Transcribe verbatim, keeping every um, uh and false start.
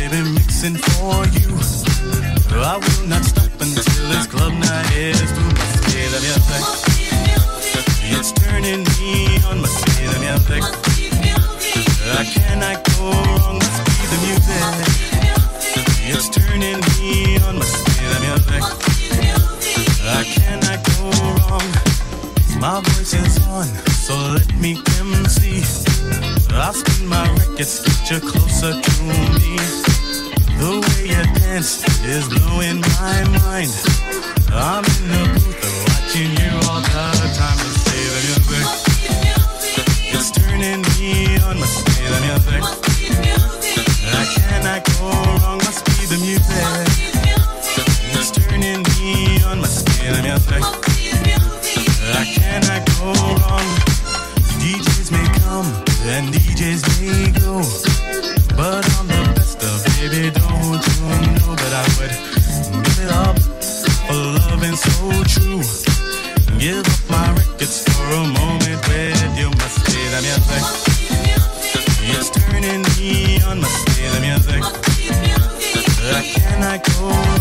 baby, mixing for you. I will not stop until this club night is through. Must be the music. It's turning me on. Must be the music. I cannot go wrong. Must be the music. It's turning me on. Must be the music. I cannot go wrong. My voice is on, so let me come see. I'll spin my records, get you closer to me. The way you dance is blowing my mind. I'm in the booth watching you all the time. Let's play the music. It's turning me on. Must be the music. I cannot go wrong. Must be the music. It's turning me on. Must be the music. I cannot go wrong. D Js may come and D Js may go, but I'm the best of, baby, don't you know? But I would give it up for loving so true. Give up my records for a moment with you. Must be the music. It's turning me on. Must be the music. I cannot go